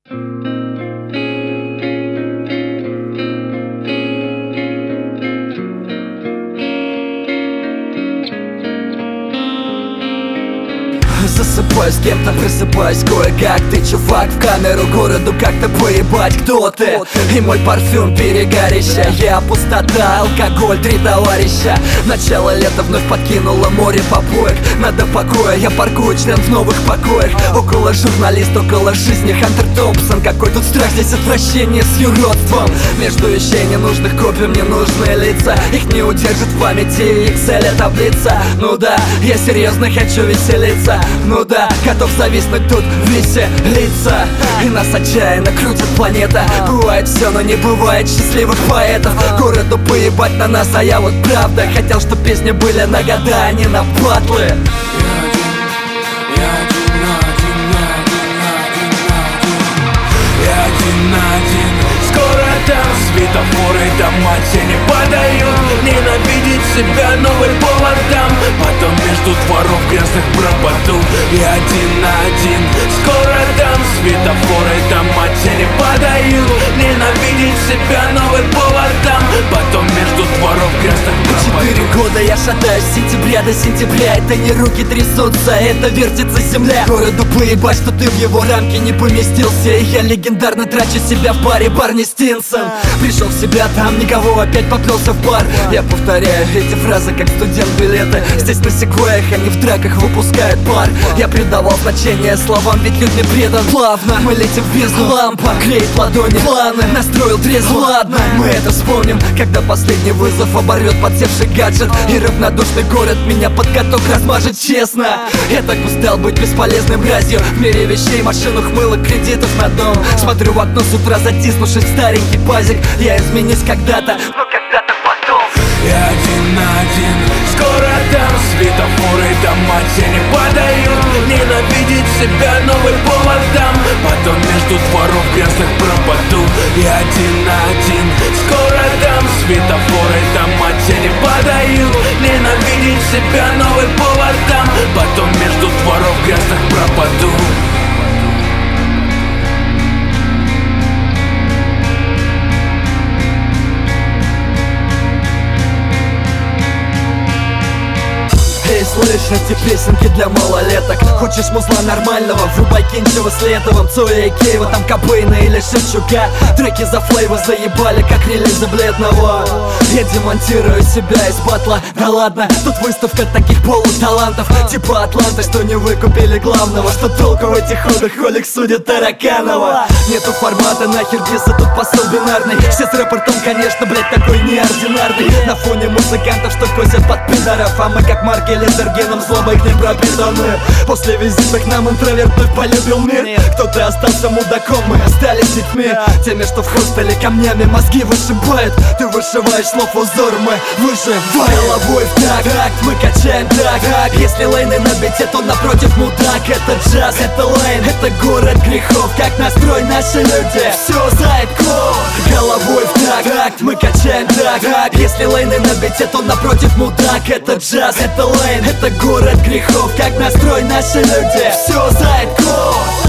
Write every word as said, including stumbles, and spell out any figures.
Засыпаю с кем-то, просыпаюсь кое-как. Ты чувак, в камеру городу как-то поебать. Кто ты? И мой парфюм перегарища. Я пустота, алкоголь, три товарища. Начало лета вновь подкинуло море попоек. Надо покоя, я паркую член в новых покоях. Около журналист, около жизни Хантер Томпсон. Какой тут страх, здесь отвращение с юродством. Между вещей ненужных копий мне нужные лица. Их не удержит в памяти Excel таблица. Ну да, я серьезно хочу веселиться. Ну да, готов зависнуть тут, веселиться. И нас отчаянно крутит планета. Бывает все, но не бывает счастливых поэтов. Городу поебать на нас, а я вот правда хотел, чтоб песни были на года, а не на батлы. Светофоры дома тени подают. Ненавидеть себя новый повод дам. Потом между дворов грязных пропаду. Я один на один, скоро дам. Светофоры дома тени подают. Ненавидеть себя новый повод дам. Потом между дворов грязных пропаду. Четыре года я шатаюсь с сентября до сентября. Это не руки трясутся, это вертится земля. Городу поебать, что ты в его рамки не поместился. И я легендарно трачу себя в баре Барни Стинсон. Пришел в себя, там никого, опять поплелся в бар. Я повторяю эти фразы, как студент билеты. Здесь на секвоях, а не в драках выпускают пар. Я придавал значение словам, ведь людям предан. Плавно мы летим в бездну, лампа клеит ладони, планы настроил трезво. Ладно, мы это вспомним, когда последний вызов оборвет подсевший гаджет. И равнодушный город меня под каток размажет, честно. Я так устал быть бесполезным мразью. В мире вещей, машин, ухмылок, кредитов на дом. Смотрю в окно с утра, затиснувшись в старенький пазик. Я изменюсь когда-то, но когда-то потом. Я один на один, скоро там. Светофоры дома тени подают. Ненавидеть себя новый повод дам. Потом между дворов грязных пропаду. Я один на один, скоро там. Светофоры дома тени подают. Ненавидеть себя новый повод дам. Потом между дворов грязных пропаду. Эй, слышь, эти песенки для малолеток. Хочешь музла нормального, врубай Кинчева с Летовым, Цоя и Кейва, там Кобейна или Шевчука. Треки за флейвы заебали, как релизы Бледного. Я демонтирую себя из батла. Да ладно, тут выставка таких полуталантов, типа Атланта, что не выкупили главного. Что толку в этих ходах, Холик судит Тараканова. Нету формата, нахер дисы, тут посыл бинарный. Все с рэпортом, конечно, блять, такой неординарный. На фоне музыкантов, что косят под пидоров. А мы как Марк Лизергеном злобой к ним пропитаны. После визита к нам интроверт вновь полюбил мир. Кто-то остался мудаком, мы остались детьми. Теми, что в хостеле камнями мозги вышибают. Ты вышиваешь слов узор, мы выживаем. Головой в так, так, мы качаем так, так. Если лейны на бите, то напротив мудак. Это джаз, это лейн, это город грехов. Как настрой наши люди, все знает кто. Головой в так, так, мы качаем так, так. Если лейны на бите, то напротив мудак. Это джаз, это лейн, это город грехов. Как настрой наши люди, все знает кто.